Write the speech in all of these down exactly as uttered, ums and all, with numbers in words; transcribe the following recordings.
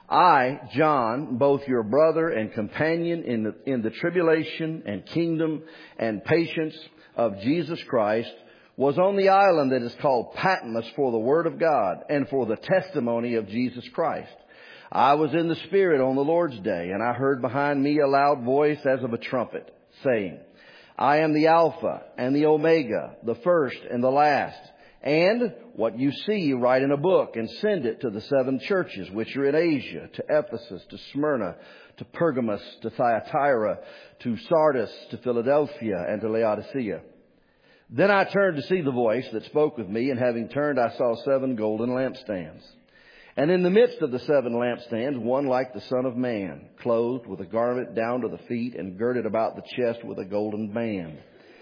I, John, both your brother and companion in the, in the tribulation and kingdom and patience of Jesus Christ, was on the island that is called Patmos for the word of God and for the testimony of Jesus Christ. I was in the Spirit on the Lord's day, and I heard behind me a loud voice as of a trumpet, saying, I am the Alpha and the Omega, the first and the last. And what you see, write in a book and send it to the seven churches which are in Asia, to Ephesus, to Smyrna, to Pergamos, to Thyatira, to Sardis, to Philadelphia, and to Laodicea. Then I turned to see the voice that spoke with me, and having turned, I saw seven golden lampstands. And in the midst of the seven lampstands, one like the Son of Man, clothed with a garment down to the feet and girded about the chest with a golden band.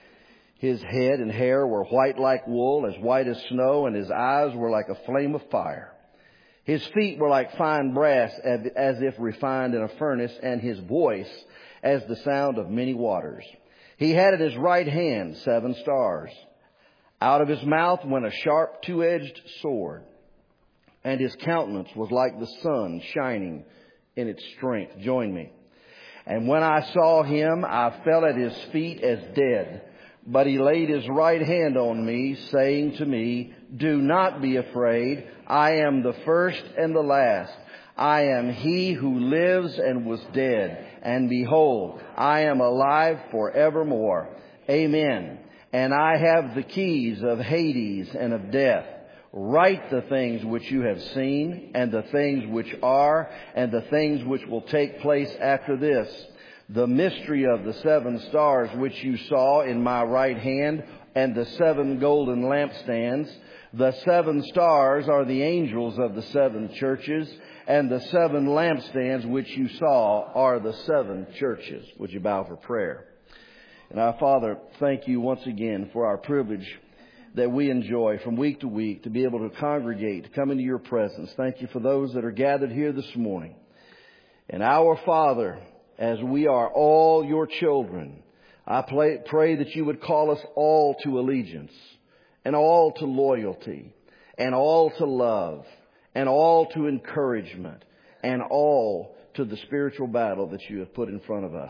His head and hair were white like wool, as white as snow, and his eyes were like a flame of fire. His feet were like fine brass, as if refined in a furnace, and his voice as the sound of many waters. He had at his right hand seven stars. Out of his mouth went a sharp two-edged sword, and his countenance was like the sun shining in its strength. Join me. And when I saw him, I fell at his feet as dead. But he laid his right hand on me, saying to me, do not be afraid. I am the first and the last. I am he who lives and was dead. And behold, I am alive forevermore. Amen. And I have the keys of Hades and of death. Write the things which you have seen, and the things which are, and the things which will take place after this. The mystery of the seven stars which you saw in my right hand, and the seven golden lampstands. The seven stars are the angels of the seven churches, and the seven lampstands which you saw are the seven churches. Would you bow for prayer? And our Father, thank you once again for our privilege that we enjoy from week to week to be able to congregate, to come into your presence. Thank you for those that are gathered here this morning. And our Father, as we are all your children, I pray, pray that you would call us all to allegiance, and all to loyalty, and all to love, and all to encouragement, and all to the spiritual battle that you have put in front of us.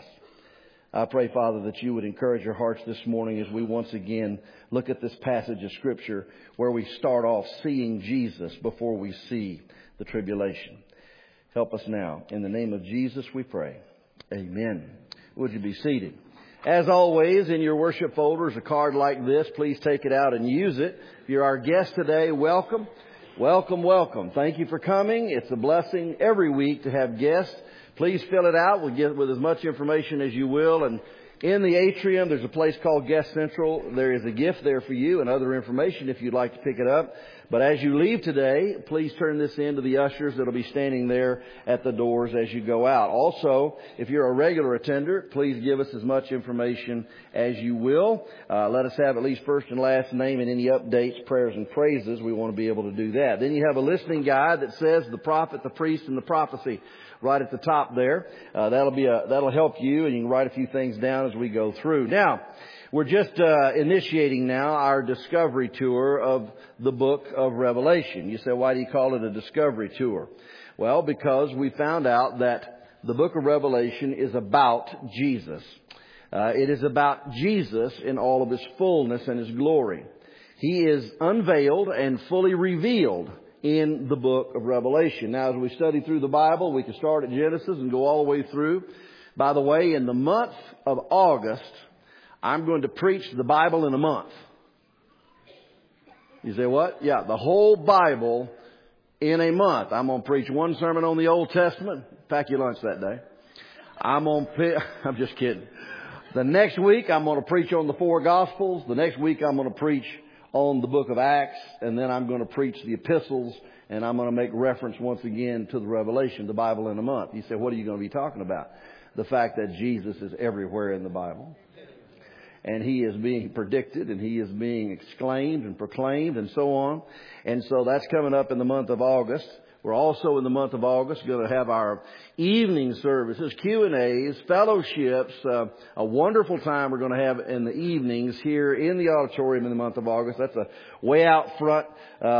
I pray, Father, that you would encourage our hearts this morning as we once again look at this passage of Scripture where we start off seeing Jesus before we see the tribulation. Help us now. In the name of Jesus we pray. Amen. Would you be seated? As always, in your worship folders, a card like this, please take it out and use it. If you're our guest today, welcome. Welcome, welcome. Thank you for coming. It's a blessing every week to have guests. Please fill it out. We'll get with as much information as you will. And in the atrium, there's a place called Guest Central. There is a gift there for you and other information if you'd like to pick it up. But as you leave today, please turn this in to the ushers that'll be standing there at the doors as you go out. Also, if you're a regular attender, please give us as much information as you will. Uh, let us have at least first and last name and any updates, prayers, and praises. We want to be able to do that. Then you have a listening guide that says the prophet, the priest, and the prophecy right at the top there. Uh, that'll be a, that'll help you, and you can write a few things down as we go through. Now, we're just uh, initiating now our discovery tour of the book of Revelation. You say, why do you call it a discovery tour? Well, because we found out that the book of Revelation is about Jesus. Uh, it is about Jesus in all of his fullness and his glory. He is unveiled and fully revealed in the book of Revelation. Now, as we study through the Bible, we can start at Genesis and go all the way through. By the way, in the month of August, I'm going to preach the Bible in a month. You say, what? Yeah, the whole Bible in a month. I'm going to preach one sermon on the Old Testament. Pack your lunch that day. I'm going to, I'm just kidding. The next week, I'm going to preach on the four Gospels. The next week, I'm going to preach on the book of Acts. And then I'm going to preach the epistles. And I'm going to make reference once again to the Revelation, the Bible in a month. You say, what are you going to be talking about? The fact that Jesus is everywhere in the Bible. And he is being predicted, and he is being exclaimed and proclaimed and so on. And so that's coming up in the month of August. We're also in the month of August going to have our evening services, Q and A's, fellowships, uh, a wonderful time we're going to have in the evenings here in the auditorium in the month of August. That's a way out front uh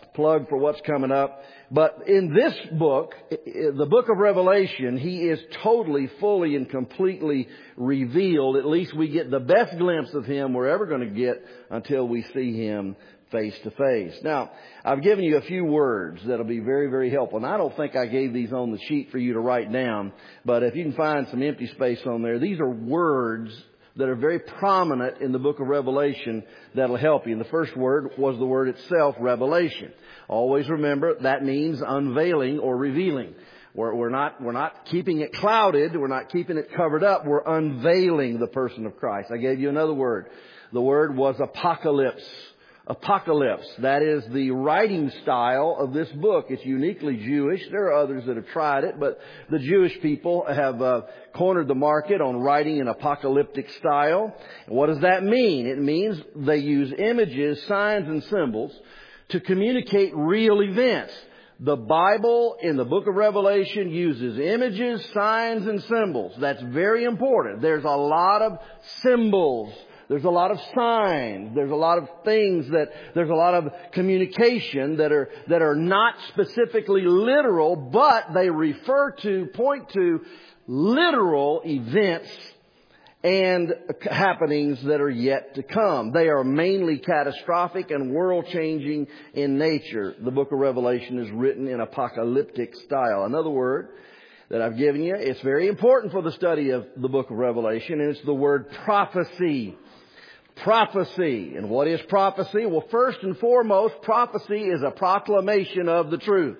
plug for what's coming up. But in this book, the book of Revelation, He is totally, fully, and completely revealed. At least we get the best glimpse of Him we're ever going to get until we see Him face to face. Now, I've given you a few words that'll be very, very helpful. And I don't think I gave these on the sheet for you to write down. But if you can find some empty space on there, these are words that are very prominent in the book of Revelation that'll help you. And the first word was the word itself, revelation. Always remember that means unveiling or revealing. We're, we're not, we're not keeping it clouded. We're not keeping it covered up. We're unveiling the person of Christ. I gave you another word. The word was apocalypse. Apocalypse. That is the writing style of this book. It's uniquely Jewish. There are others that have tried it, but the Jewish people have uh, cornered the market on writing in apocalyptic style. What does that mean? It means they use images, signs, and symbols to communicate real events. The Bible in the book of Revelation uses images, signs, and symbols. That's very important. There's a lot of symbols. There's a lot of signs. There's a lot of things that, there's a lot of communication that are, that are not specifically literal, but they refer to, point to literal events and happenings that are yet to come. They are mainly catastrophic and world-changing in nature. The book of Revelation is written in apocalyptic style. Another word that I've given you, it's very important for the study of the book of Revelation, and it's the word prophecy. Prophecy. And what is prophecy? Well, first and foremost, prophecy is a proclamation of the truth.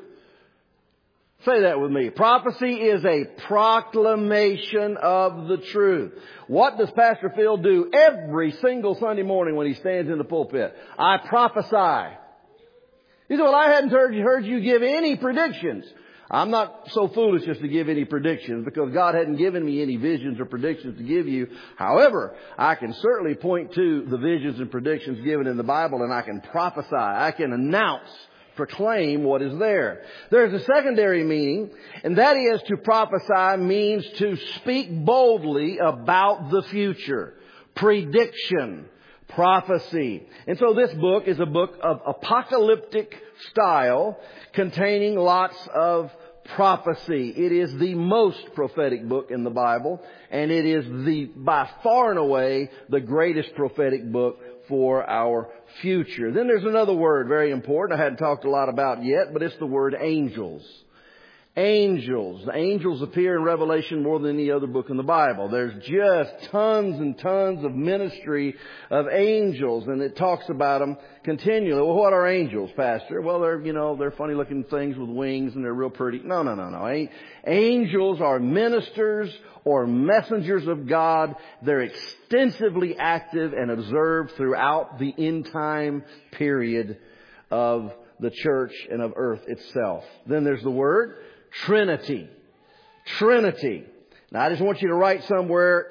Say that with me. Prophecy is a proclamation of the truth. What does Pastor Phil do every single Sunday morning when he stands in the pulpit? I prophesy. He said, well, I hadn't heard you, heard you give any predictions. I'm not so foolish as to give any predictions because God hadn't given me any visions or predictions to give you. However, I can certainly point to the visions and predictions given in the Bible, and I can prophesy. I can announce, proclaim what is there. There's a secondary meaning, and that is to prophesy means to speak boldly about the future. Prediction. Prophecy. And so this book is a book of apocalyptic style containing lots of prophecy. It is the most prophetic book in the Bible, and it is the, by far and away, the greatest prophetic book for our future. Then there's another word, very important, I hadn't talked a lot about yet, but it's the word angels. Angels. The angels appear in Revelation more than any other book in the Bible. There's just tons and tons of ministry of angels, and it talks about them continually. Well, what are angels, Pastor? Well, they're, you know, they're funny looking things with wings and they're real pretty. No, no, no, no. Angels are ministers or messengers of God. They're extensively active and observed throughout the end time period of the church and of earth itself. Then there's the word Trinity. Trinity. Now I just want you to write somewhere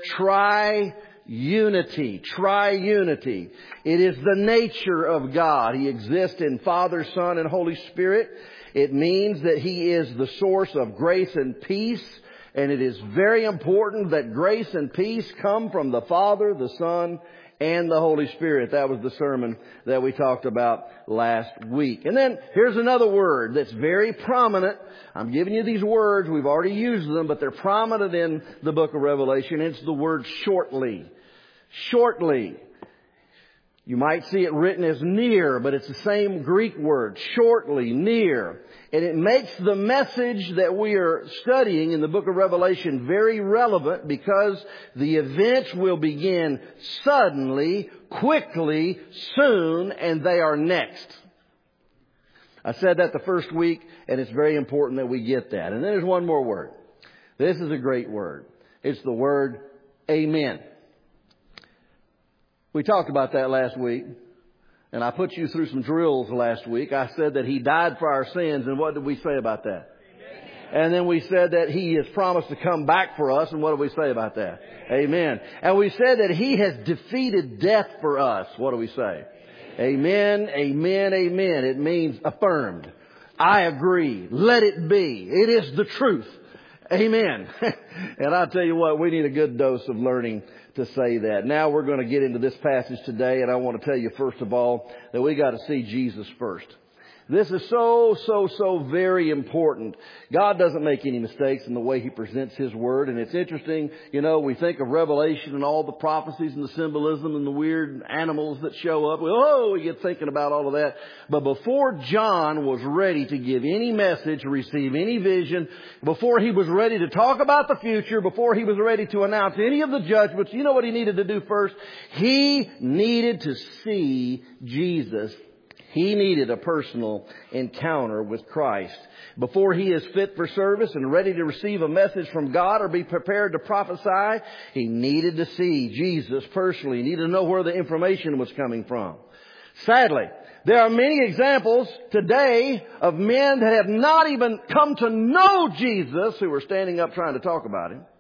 tri-unity. Tri-unity. It is the nature of God. He exists in Father, Son, and Holy Spirit. It means that He is the source of grace and peace. And it is very important that grace and peace come from the Father, the Son, and the Holy Spirit. That was the sermon that we talked about last week. And then here's another word that's very prominent. I'm giving you these words. We've already used them, but they're prominent in the book of Revelation. It's the word shortly. Shortly. You might see it written as near, but it's the same Greek word. Shortly, near. And it makes the message that we are studying in the book of Revelation very relevant because the events will begin suddenly, quickly, soon, and they are next. I said that the first week, and it's very important that we get that. And then there's one more word. This is a great word. It's the word amen. We talked about that last week. And I put you through some drills last week. I said that He died for our sins. And what did we say about that? Amen. And then we said that He has promised to come back for us. And what did we say about that? Amen. Amen. And we said that He has defeated death for us. What do we say? Amen. Amen. Amen. It means affirmed. I agree. Let it be. It is the truth. Amen. And I'll tell you what, we need a good dose of learning to say that. Now we're going to get into this passage today, and I want to tell you first of all that we got to see Jesus first. This is so, so, so very important. God doesn't make any mistakes in the way He presents His Word. And it's interesting, you know, we think of Revelation and all the prophecies and the symbolism and the weird animals that show up. Oh, we get thinking about all of that. But before John was ready to give any message, receive any vision, before he was ready to talk about the future, before he was ready to announce any of the judgments, you know what he needed to do first? He needed to see Jesus. He needed a personal encounter with Christ. Before he is fit for service and ready to receive a message from God or be prepared to prophesy, he needed to see Jesus personally. He needed to know where the information was coming from. Sadly, there are many examples today of men that have not even come to know Jesus who are standing up trying to talk about Him.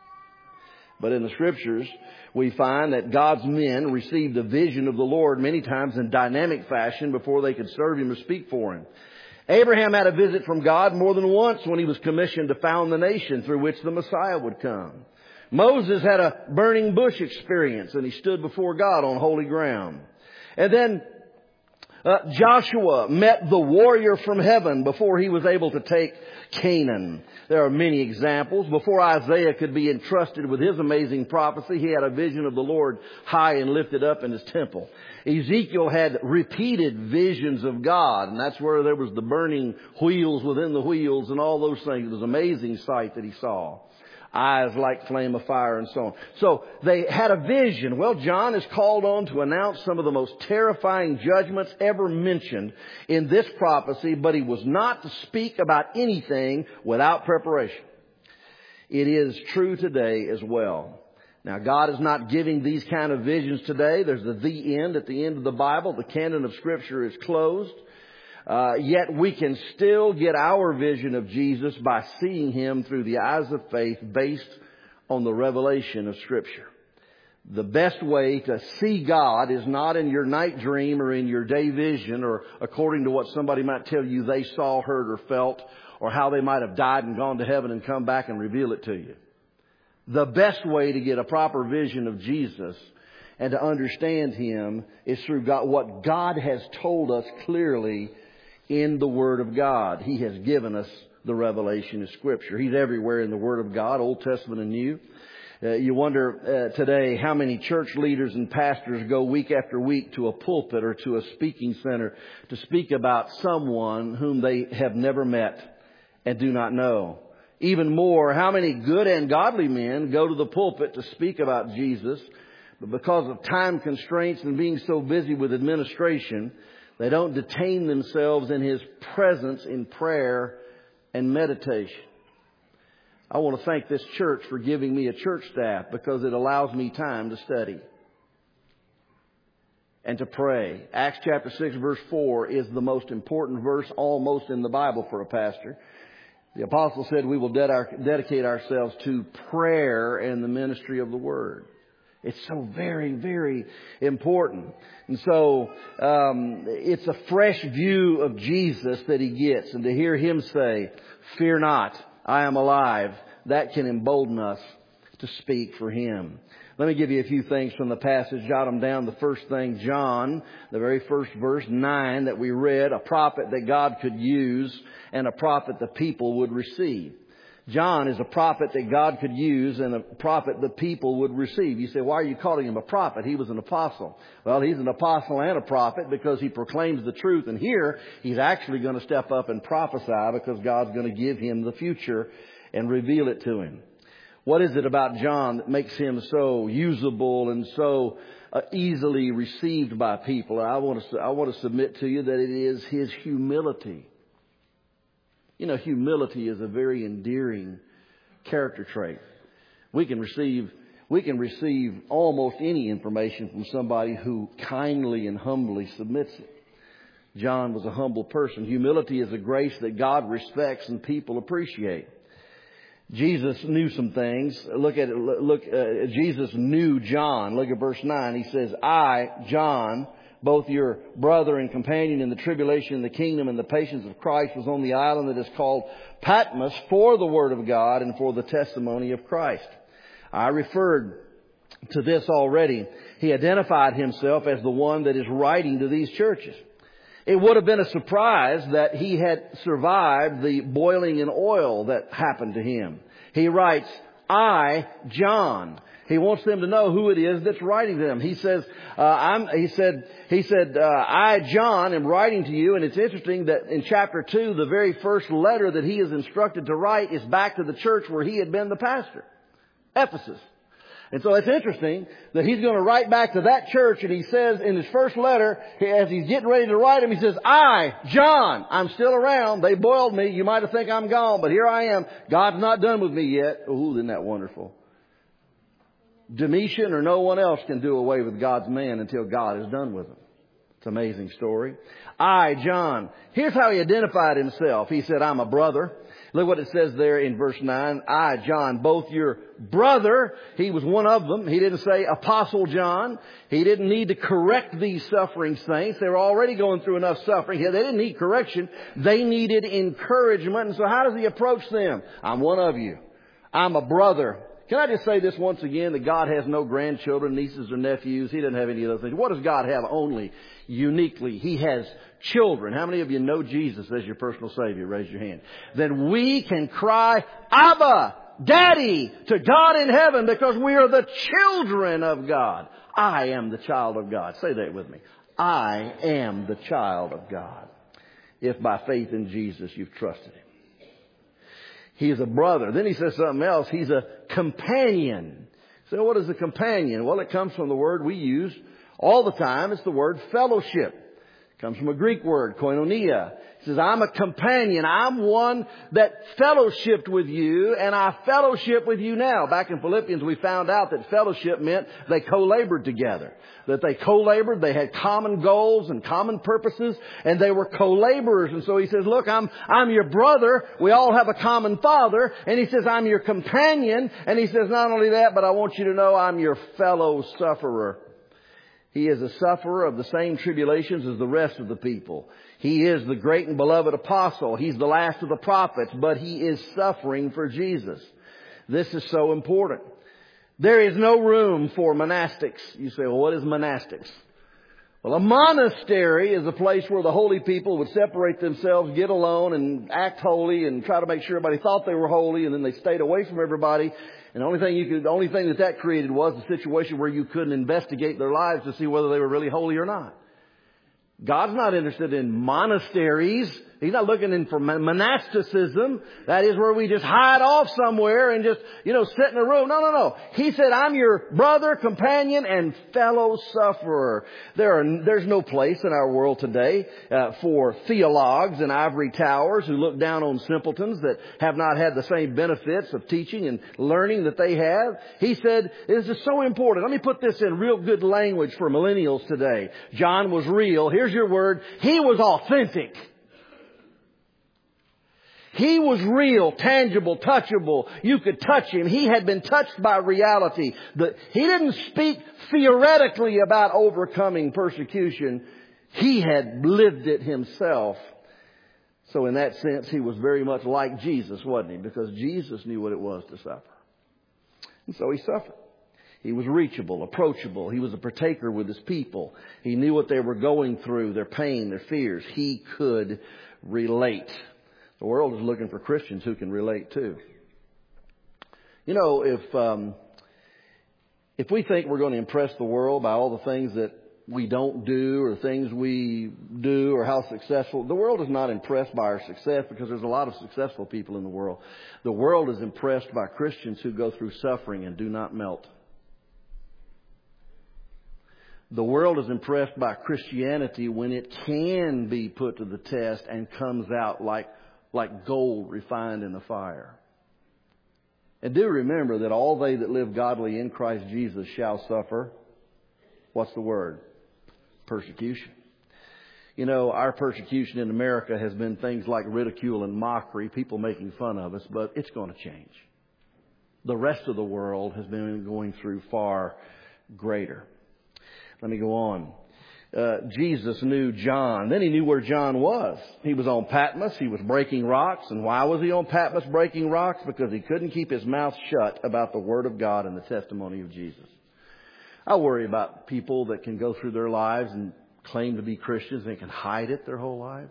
But in the Scriptures, we find that God's men received a vision of the Lord many times in dynamic fashion before they could serve Him or speak for Him. Abraham had a visit from God more than once when he was commissioned to found the nation through which the Messiah would come. Moses had a burning bush experience and he stood before God on holy ground. And then uh, Joshua met the warrior from heaven before he was able to take Canaan. There are many examples. Before Isaiah could be entrusted with his amazing prophecy, he had a vision of the Lord high and lifted up in His temple. Ezekiel had repeated visions of God, and that's where there was the burning wheels within the wheels and all those things. It was an amazing sight that he saw. Eyes like flame of fire and so on. So they had a vision. Well, John is called on to announce some of the most terrifying judgments ever mentioned in this prophecy, but he was not to speak about anything without preparation. It is true today as well. Now, God is not giving these kind of visions today. There's a the end at the end of the Bible. The canon of Scripture is closed. Uh, yet we can still get our vision of Jesus by seeing Him through the eyes of faith based on the revelation of Scripture. The best way to see God is not in your night dream or in your day vision or according to what somebody might tell you they saw, heard, or felt, or how they might have died and gone to heaven and come back and reveal it to you. The best way to get a proper vision of Jesus and to understand Him is through God, what God has told us clearly in the Word of God. He has given us the revelation of Scripture. He's everywhere in the Word of God, Old Testament and New. Uh, you wonder uh, today how many church leaders and pastors go week after week to a pulpit or to a speaking center to speak about someone whom they have never met and do not know. Even more, how many good and godly men go to the pulpit to speak about Jesus, but because of time constraints and being so busy with administration, they don't detain themselves in His presence in prayer and meditation. I want to thank this church for giving me a church staff because it allows me time to study and to pray. Acts chapter six verse four is the most important verse almost in the Bible for a pastor. The apostle said we will ded- our, dedicate ourselves to prayer and the ministry of the Word. It's so very, very important. And so um, it's a fresh view of Jesus that he gets. And to hear Him say, "Fear not, I am alive," that can embolden us to speak for Him. Let me give you a few things from the passage. Jot them down. The first thing, John, the very first verse, nine, that we read, a prophet that God could use and a prophet the people would receive. John is a prophet that God could use and a prophet the people would receive. You say, why are you calling him a prophet? He was an apostle. Well, he's an apostle and a prophet because he proclaims the truth. And here, he's actually going to step up and prophesy because God's going to give him the future and reveal it to him. What is it about John that makes him so usable and so uh, easily received by people? I want to, I want to submit to you that it is his humility. You know, humility is a very endearing character trait. We can receive, we can receive almost any information from somebody who kindly and humbly submits it. John was a humble person. Humility is a grace that God respects and people appreciate. Jesus knew some things. Look at it. Look, uh, Jesus knew John. Look at verse nine. He says, "I, John, both your brother and companion in the tribulation, the kingdom, and the patience of Christ, was on the island that is called Patmos for the word of God and for the testimony of Christ." I referred to this already. He identified himself as the one that is writing to these churches. It would have been a surprise that he had survived the boiling in oil that happened to him. He writes, I, John. He wants them to know who it is that's writing to them. He says, uh, I'm, he said, he said, uh, I, John, am writing to you. And it's interesting that in chapter two, the very first letter that he is instructed to write is back to the church where he had been the pastor, Ephesus. And so it's interesting that he's going to write back to that church, and he says in his first letter, as he's getting ready to write him, he says, I, John, I'm still around. They boiled me. You might have think I'm gone, but here I am. God's not done with me yet. Ooh, isn't that wonderful? Domitian or no one else can do away with God's man until God is done with him. It's an amazing story. I, John. Here's how he identified himself. He said, I'm a brother. Look what it says there in verse nine. I, John, both your brother. He was one of them. He didn't say Apostle John. He didn't need to correct these suffering saints. They were already going through enough suffering. They didn't need correction. They needed encouragement. And so how does he approach them? I'm one of you. I'm a brother. Can I just say this once again, that God has no grandchildren, nieces or nephews. He doesn't have any of those things. What does God have only? Uniquely, He has children. How many of you know Jesus as your personal Savior? Raise your hand. Then we can cry, Abba, Daddy, to God in heaven, because we are the children of God. I am the child of God. Say that with me. I am the child of God. If by faith in Jesus you've trusted Him. He's a brother. Then he says something else. He's a companion. So what is a companion? Well, it comes from the word we use all the time. It's the word fellowship. It comes from a Greek word, koinonia. He says, I'm a companion. I'm one that fellowshipped with you, and I fellowship with you now. Back in Philippians, we found out that fellowship meant they co-labored together. That they co-labored, they had common goals and common purposes, and they were co-laborers. And so he says, look, I'm, I'm your brother. We all have a common father. And he says, I'm your companion. And he says, not only that, but I want you to know I'm your fellow sufferer. He is a sufferer of the same tribulations as the rest of the people. He is the great and beloved apostle. He's the last of the prophets, but he is suffering for Jesus. This is so important. There is no room for monastics. You say, well, what is monastics? Well, a monastery is a place where the holy people would separate themselves, get alone, and act holy, and try to make sure everybody thought they were holy, and then they stayed away from everybody. And the only thing you could, the only thing that that created was a situation where you couldn't investigate their lives to see whether they were really holy or not. God's not interested in monasteries. He's not looking in for monasticism. That is where we just hide off somewhere and just, you know, sit in a room. No, no, no. He said, I'm your brother, companion, and fellow sufferer. There are, there's no place in our world today uh, for theologues in ivory towers who look down on simpletons that have not had the same benefits of teaching and learning that they have. He said, this is so important. Let me put this in real good language for millennials today. John was real. Here's your word. He was authentic. He was real, tangible, touchable. You could touch him. He had been touched by reality. But he didn't speak theoretically about overcoming persecution. He had lived it himself. So in that sense, he was very much like Jesus, wasn't he? Because Jesus knew what it was to suffer. And so he suffered. He was reachable, approachable. He was a partaker with his people. He knew what they were going through, their pain, their fears. He could relate. The world is looking for Christians who can relate too. You know, if um, if we think we're going to impress the world by all the things that we don't do or things we do or how successful, the world is not impressed by our success because there's a lot of successful people in the world. The world is impressed by Christians who go through suffering and do not melt. The world is impressed by Christianity when it can be put to the test and comes out like like gold refined in the fire. And do remember that all they that live godly in Christ Jesus shall suffer. What's the word? Persecution. You know, our persecution in America has been things like ridicule and mockery, people making fun of us, but it's going to change. The rest of the world has been going through far greater. Let me go on. Uh, Jesus knew John. Then he knew where John was. He was on Patmos. He was breaking rocks. And why was he on Patmos breaking rocks? Because he couldn't keep his mouth shut about the Word of God and the testimony of Jesus. I worry about people that can go through their lives and claim to be Christians and can hide it their whole lives.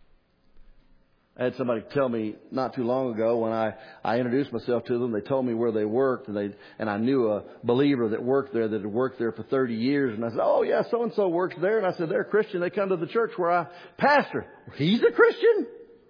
I had somebody tell me not too long ago when I, I introduced myself to them, they told me where they worked, and they and I knew a believer that worked there that had worked there for thirty years. And I said, oh, yeah, so-and-so works there. And I said, they're a Christian. They come to the church where I pastor. He's a Christian?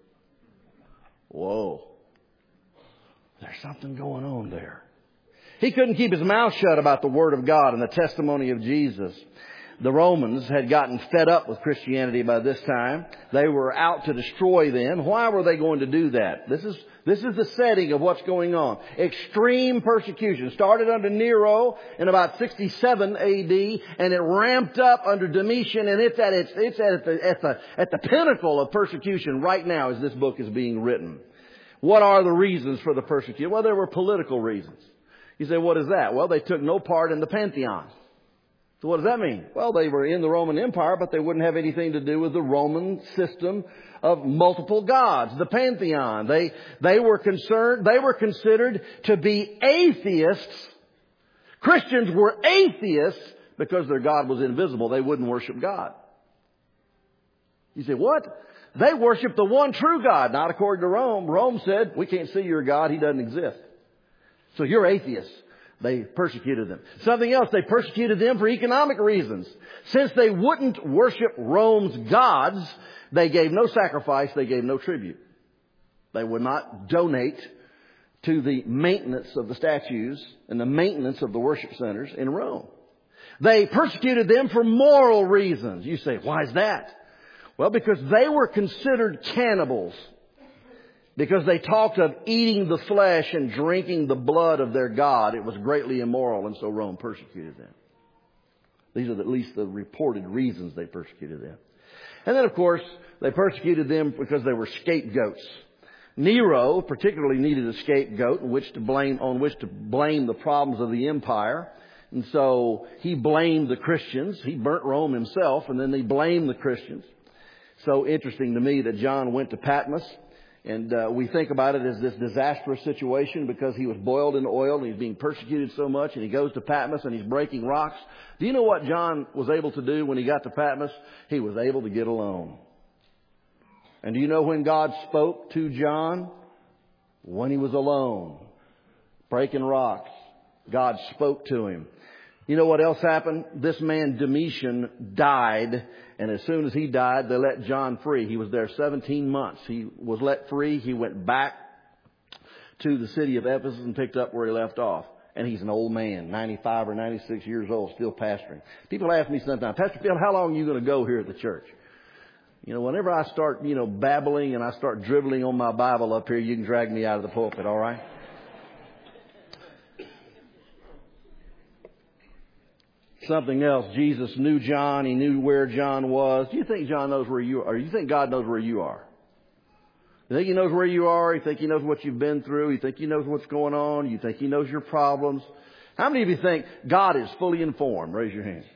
Whoa. There's something going on there. He couldn't keep his mouth shut about the Word of God and the testimony of Jesus. The Romans had gotten fed up with Christianity by this time. They were out to destroy them. Why were they going to do that? This is, this is the setting of what's going on. Extreme persecution started under Nero in about sixty-seven A D, and it ramped up under Domitian, and it's at its, it's at the, at the, at the pinnacle of persecution right now as this book is being written. What are the reasons for the persecution? Well, there were political reasons. You say, what is that? Well, they took no part in the Pantheon. So what does that mean? Well, they were in the Roman Empire, but they wouldn't have anything to do with the Roman system of multiple gods, the Pantheon. They, they were concerned, they were considered to be atheists. Christians were atheists because their God was invisible. They wouldn't worship God. You say, what? They worship the one true God, not according to Rome. Rome said, we can't see your God. He doesn't exist. So you're atheists. They persecuted them. Something else, they persecuted them for economic reasons. Since they wouldn't worship Rome's gods, they gave no sacrifice, they gave no tribute. They would not donate to the maintenance of the statues and the maintenance of the worship centers in Rome. They persecuted them for moral reasons. You say, why is that? Well, because they were considered cannibals. Because they talked of eating the flesh and drinking the blood of their God. It was greatly immoral, and so Rome persecuted them. These are at least the reported reasons they persecuted them. And then, of course, they persecuted them because they were scapegoats. Nero particularly needed a scapegoat on which to blame, on which to blame the problems of the empire. And so he blamed the Christians. He burnt Rome himself, and then he blamed the Christians. So interesting to me that John went to Patmos. And uh, we think about it as this disastrous situation because he was boiled in oil and he's being persecuted so much, and he goes to Patmos and he's breaking rocks. Do you know what John was able to do when he got to Patmos? He was able to get alone. And do you know when God spoke to John? When he was alone, breaking rocks. God spoke to him. You know what else happened? This man Domitian died, and as soon as he died, they let John free. He was there seventeen months. He was let free. He went back to the city of Ephesus and picked up where he left off. And he's an old man, ninety-five or ninety-six years old, still pastoring. People ask me sometimes, Pastor Phil, how long are you going to go here at the church? You know, whenever I start, you know, babbling and I start dribbling on my Bible up here, you can drag me out of the pulpit, all right? Something else. Jesus knew John. He knew where John was. Do you think John knows where you are? Or do you think God knows where you are? You think He knows where you are? You think He knows what you've been through? You think He knows what's going on? You think He knows your problems? How many of you think God is fully informed? Raise your hand.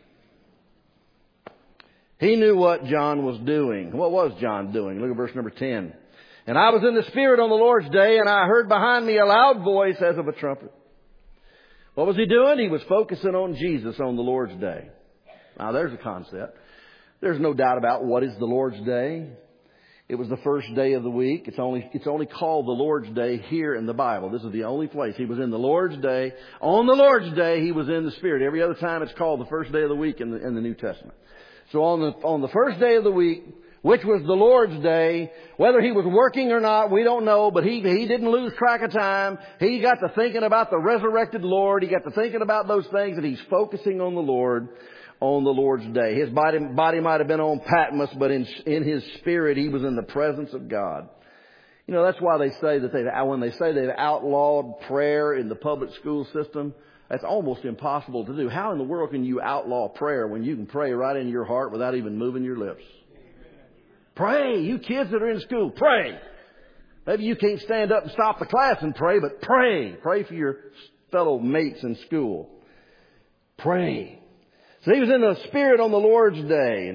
He knew what John was doing. What was John doing? Look at verse number ten. And I was in the Spirit on the Lord's day, and I heard behind me a loud voice as of a trumpet. What was he doing? He was focusing on Jesus on the Lord's day. Now, there's a concept. There's no doubt about what is the Lord's day. It was the first day of the week. It's only, it's only called the Lord's day here in the Bible. This is the only place. He was in the Lord's day. On the Lord's day, he was in the Spirit. Every other time it's called the first day of the week in the, in the New Testament. So on the, on the first day of the week, which was the Lord's day, whether he was working or not, we don't know, but he, he didn't lose track of time. He got to thinking about the resurrected Lord. He got to thinking about those things, and he's focusing on the Lord on the Lord's day. His body, body might have been on Patmos, but in, in his spirit, he was in the presence of God. You know, that's why they say that they, when they say they've outlawed prayer in the public school system, that's almost impossible to do. How in the world can you outlaw prayer when you can pray right in your heart without even moving your lips? Pray. You kids that are in school, pray. Maybe you can't stand up and stop the class and pray, but pray. Pray for your fellow mates in school. Pray. So he was in the Spirit on the Lord's day. And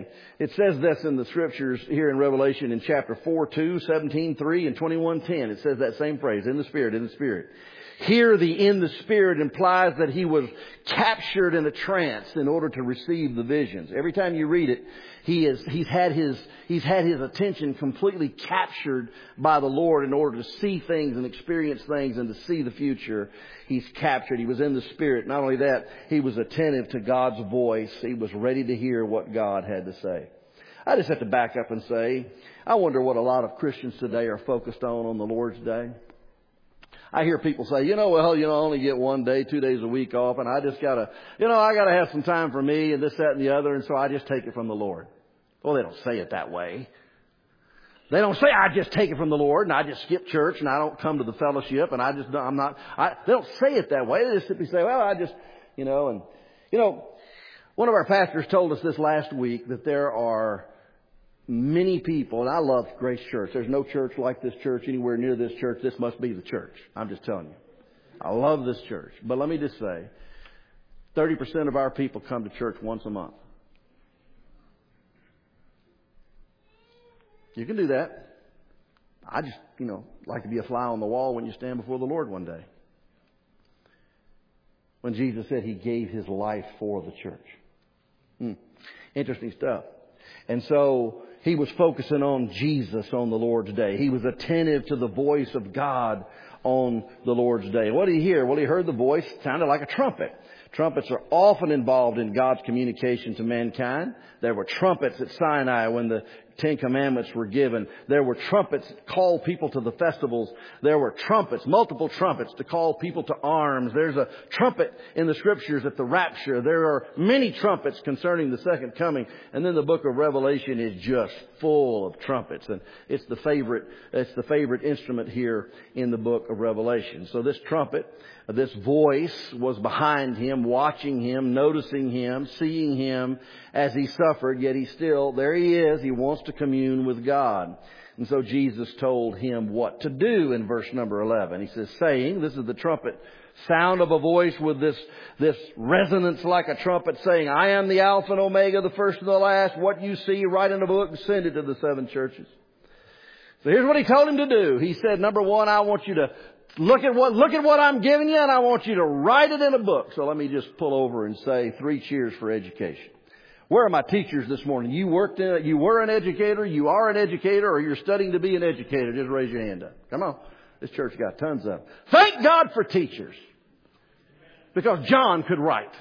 It says this in the scriptures here in Revelation in chapter four, two, seventeen, three, and twenty-one, ten. It says that same phrase, in the Spirit, in the Spirit. Here the in the Spirit implies that he was captured in a trance in order to receive the visions. Every time you read it, he is, he's had his, he's had his attention completely captured by the Lord in order to see things and experience things and to see the future. He's captured. He was in the Spirit. Not only that, he was attentive to God's voice. He was ready to hear what God had to say. I just have to back up and say, I wonder what a lot of Christians today are focused on on the Lord's Day. I hear people say, you know, well, you know, I only get one day, two days a week off, and I just gotta, you know, I gotta have some time for me and this, that, and the other, and so I just take it from the Lord. Well, they don't say it that way. They don't say, I just take it from the Lord, and I just skip church, and I don't come to the fellowship, and I just, I'm not, I, they don't say it that way. They just simply say, well, I just, you know, and, you know, one of our pastors told us this last week that there are many people, and I love Grace Church. There's no church like this church anywhere near this church. This must be the church. I'm just telling you. I love this church. But let me just say, thirty percent of our people come to church once a month. You can do that. I just, you know, like to be a fly on the wall when you stand before the Lord one day. When Jesus said He gave His life for the church. Hmm. Interesting stuff. And so he was focusing on Jesus on the Lord's Day. He was attentive to the voice of God on the Lord's Day. What did he hear? Well, he heard the voice. It sounded like a trumpet. Trumpets are often involved in God's communication to mankind. There were trumpets at Sinai when the Ten Commandments were given. There were trumpets that called people to the festivals. There were trumpets, multiple trumpets to call people to arms. There's a trumpet in the scriptures at the rapture. There are many trumpets concerning the second coming. And then the book of Revelation is just full of trumpets. And it's the favorite, it's the favorite instrument here in the book of Revelation. So this trumpet, this voice was behind him, watching him, noticing him, seeing him as he suffered, yet he still, there he is, he wants to commune with God. And so Jesus told him what to do in verse number eleven. He says, saying, this is the trumpet sound of a voice with this, this resonance like a trumpet saying, I am the Alpha and Omega, the first and the last. What you see, write in a book and send it to the seven churches. So here's what he told him to do. He said, number one, I want you to Look at what, look at what I'm giving you, and I want you to write it in a book. So let me just pull over and say three cheers for education. Where are my teachers this morning? You worked in, you were an educator, you are an educator, or you're studying to be an educator. Just raise your hand up. Come on. This church got tons of them. Thank God for teachers. Because John could write.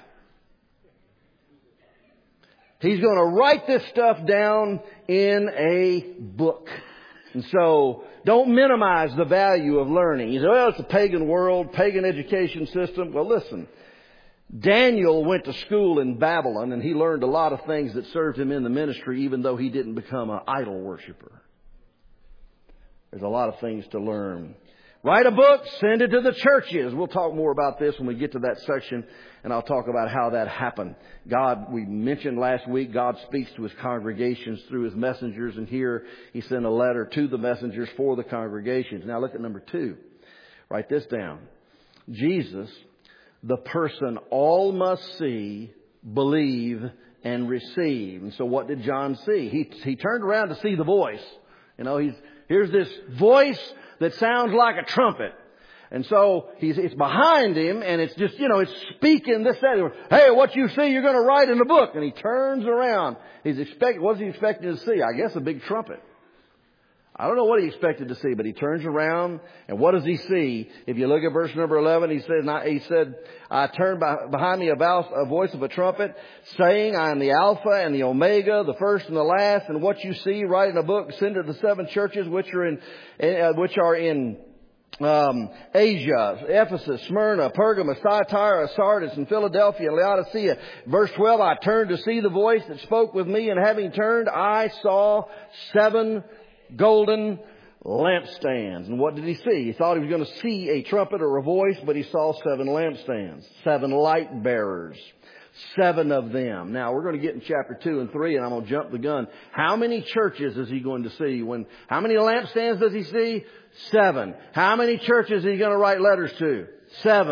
He's going to write this stuff down in a book. And so, don't minimize the value of learning. You say, well, it's a pagan world, pagan education system. Well, listen. Daniel went to school in Babylon, and he learned a lot of things that served him in the ministry, even though he didn't become an idol worshiper. There's a lot of things to learn. Write a book, send it to the churches. We'll talk more about this when we get to that section, and I'll talk about how that happened. God, we mentioned last week, God speaks to His congregations through His messengers, and here He sent a letter to the messengers for the congregations. Now look at number two. Write this down. Jesus, the person all must see, believe, and receive. And so what did John see? He, he turned around to see the voice. You know, he's, here's this voice that sounds like a trumpet. And so he's, it's behind him, and it's just, you know, it's speaking this, that. Hey, what you see, you're going to write in the book. And he turns around. He's expecting, what's he expecting to see? I guess a big trumpet. I don't know what he expected to see, but he turns around, and what does he see? If you look at verse number eleven, he said, he said, I turned behind me a voice of a trumpet, saying, I am the Alpha and the Omega, the first and the last, and what you see, write in a book, send to the seven churches which are in, uh, which are in um, Asia, Ephesus, Smyrna, Pergamos, Thyatira, Sardis, and Philadelphia, and Laodicea. Verse twelve, I turned to see the voice that spoke with me, and having turned, I saw seven golden lampstands. And what did he see? He thought he was going to see a trumpet or a voice, but he saw seven lampstands, seven light bearers, seven of them. Now we're going to get in chapter two and three, and I'm going to jump the gun. How many churches is he going to see? When how many lampstands does he see? Seven. How many churches is he going to write letters to? Seven.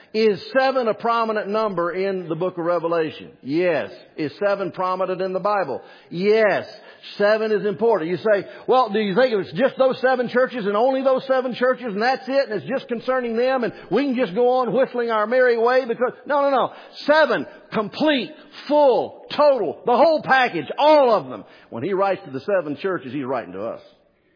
Is seven a prominent number in the book of Revelation? Yes. Is seven prominent in the Bible? Yes. Seven is important. You say, well, do you think it's just those seven churches and only those seven churches and that's it and it's just concerning them and we can just go on whistling our merry way because... No, no, no. Seven, complete, full, total, the whole package, all of them. When he writes to the seven churches, he's writing to us.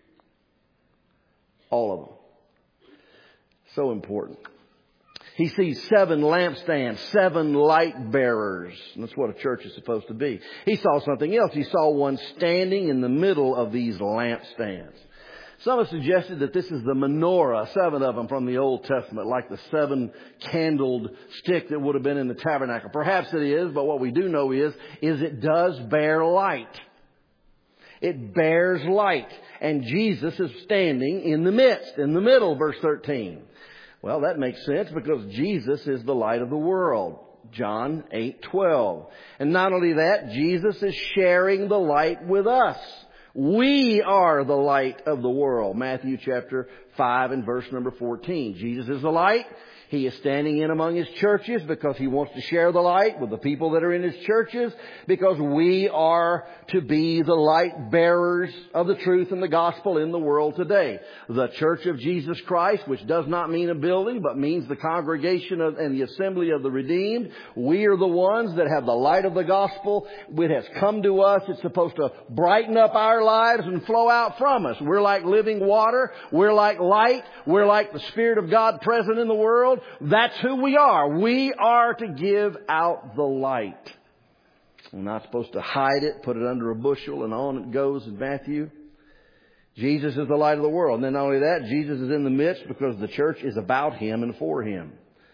All of them. So important. He sees seven lampstands, seven light bearers. And that's what a church is supposed to be. He saw something else. He saw one standing in the middle of these lampstands. Some have suggested that this is the menorah, seven of them from the Old Testament, like the seven-candled stick that would have been in the tabernacle. Perhaps it is, but what we do know is, is it does bear light. It bears light. And Jesus is standing in the midst, in the middle, verse thirteen. Well, that makes sense because Jesus is the light of the world. John eight twelve. And not only that, Jesus is sharing the light with us. We are the light of the world. Matthew chapter five and verse number fourteen. Jesus is the light. He is standing in among His churches because He wants to share the light with the people that are in His churches, because we are to be the light bearers of the truth and the gospel in the world today. The Church of Jesus Christ, which does not mean a building, but means the congregation of, and the assembly of the redeemed. We are the ones that have the light of the gospel. It has come to us. It's supposed to brighten up our lives and flow out from us. We're like living water. We're like light. We're like the Spirit of God present in the world. That's who we are. We are to give out the light. We're not supposed to hide it, put it under a bushel, and on it goes in Matthew. Jesus is the light of the world. And then not only that, Jesus is in the midst because the church is about Him and for Him.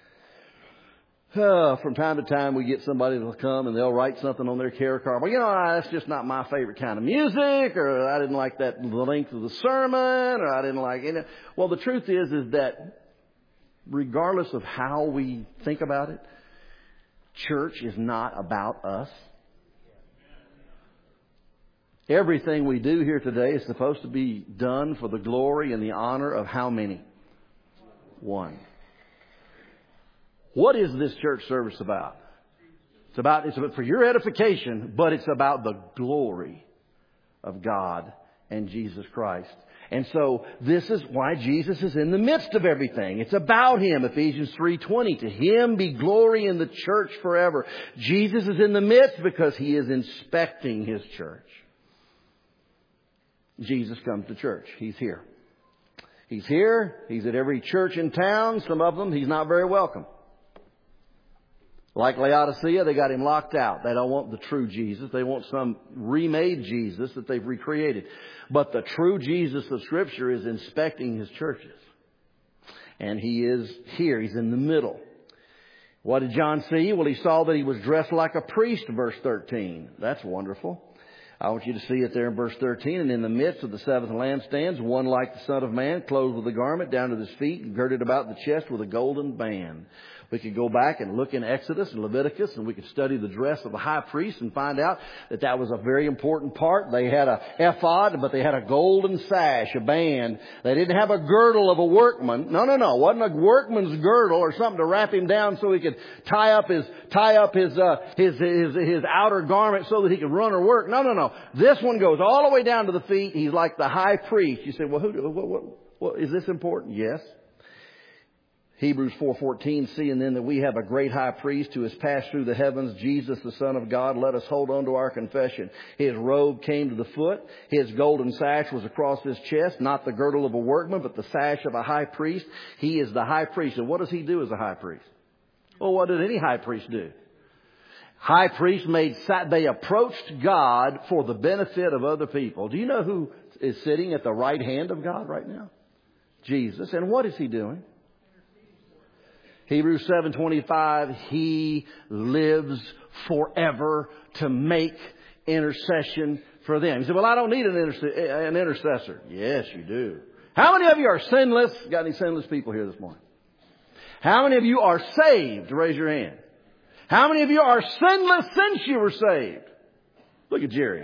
Uh, from time to time we get somebody that'll come and they'll write something on their care card. Well, you know, that's just not my favorite kind of music, or I didn't like that the length of the sermon, or I didn't like it. Well, the truth is, is that regardless of how we think about it, church is not about us. Everything we do here today is supposed to be done for the glory and the honor of how many? One. What is this church service about? It's about, it's about for your edification, but it's about the glory of God and Jesus Christ. And so this is why Jesus is in the midst of everything. It's about Him. Ephesians three twenty. To Him be glory in the church forever. Jesus is in the midst because He is inspecting His church. Jesus comes to church. He's here. He's here. He's at every church in town. Some of them He's not very welcome. Like Laodicea, they got Him locked out. They don't want the true Jesus. They want some remade Jesus that they've recreated. But the true Jesus of Scripture is inspecting His churches. And He is here. He's in the middle. What did John see? Well, he saw that He was dressed like a priest, verse thirteen. That's wonderful. I want you to see it there in verse thirteen. And in the midst of the seven lampstands, one like the Son of Man, clothed with a garment down to His feet, and girded about the chest with a golden band. We could go back and look in Exodus and Leviticus, and we could study the dress of the high priest and find out that that was a very important part. They had a ephod, but they had a golden sash, a band. They didn't have a girdle of a workman. No, no, no. It wasn't a workman's girdle or something to wrap him down so he could tie up his tie up his uh, his his his outer garment so that he could run or work. No, no, no. This one goes all the way down to the feet. He's like the high priest. You say, well, who? What? What? what is this important? Yes. Hebrews four fourteen, seeing then that we have a great high priest who has passed through the heavens, Jesus the Son of God, let us hold on to our confession. His robe came to the foot. His golden sash was across His chest, not the girdle of a workman, but the sash of a high priest. He is the high priest. And what does He do as a high priest? Well, what did any high priest do? High priest made, they approached God for the benefit of other people. Do you know who is sitting at the right hand of God right now? Jesus. And what is He doing? Hebrews seven twenty-five, He lives forever to make intercession for them. You say, well, I don't need an, interse- an intercessor. Yes, you do. How many of you are sinless? Got any sinless people here this morning? How many of you are saved? Raise your hand. How many of you are sinless since you were saved? Look at Jerry.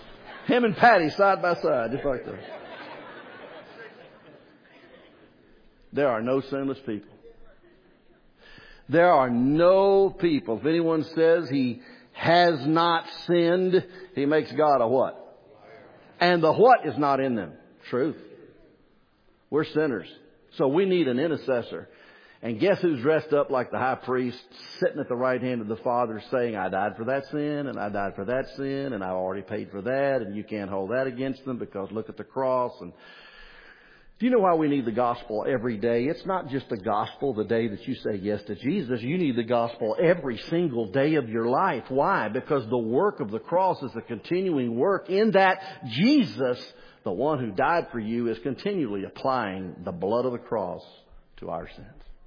Him and Patty side by side, just like that. There are no sinless people. There are no people. If anyone says he has not sinned, he makes God a what? And the what is not in them. Truth. We're sinners. So we need an intercessor. And guess who's dressed up like the high priest, sitting at the right hand of the Father saying, I died for that sin, and I died for that sin, and I already paid for that, and you can't hold that against them because look at the cross. And do you know why we need the gospel every day? It's not just the gospel the day that you say yes to Jesus. You need the gospel every single day of your life. Why? Because the work of the cross is a continuing work in that Jesus, the one who died for you, is continually applying the blood of the cross to our sins.